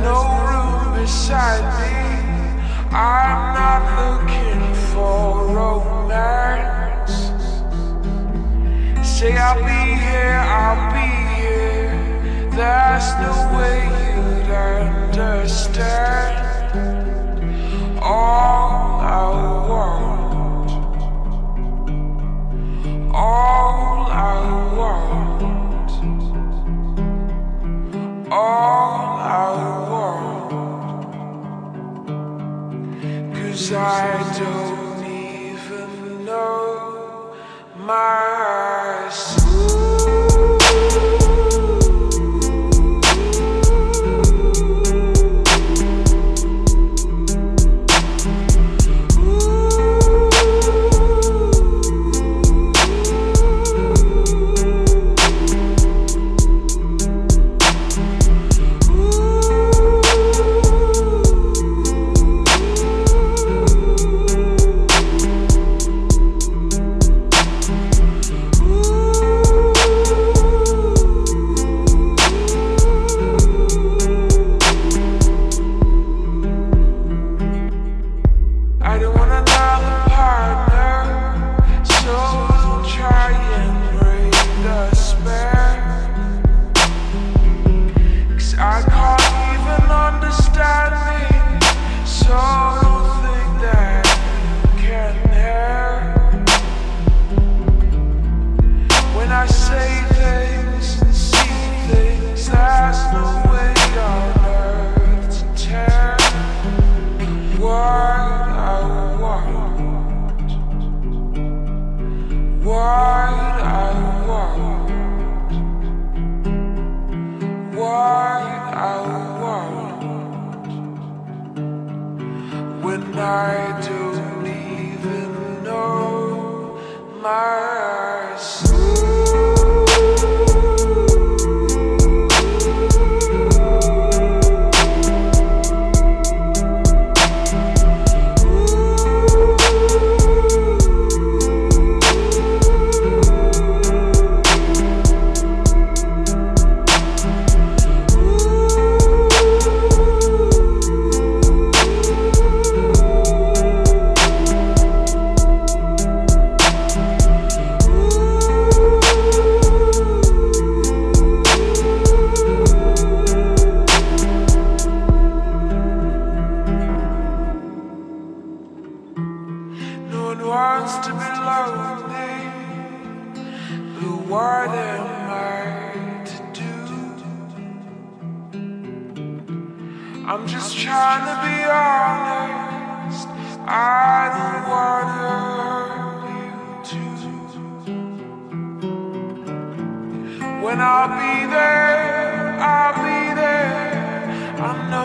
no room beside me. I'm not looking for romance. Say I'll be here, I'll be here. There's no way you'd understand. All I want, all I want, all I want. 'Cause I don't even know myself. I don't want another partner, so don't try and break the spell. 'Cause I can't even understand me, so don't think that you can help. When I say things and see things, there's no way on earth to tell what I want, what I want, what I want, when I don't even know myself. No one wants to be lonely, but what am I to do? I'm just trying to be honest, I don't wanna hurt you too. When I'll be there, I know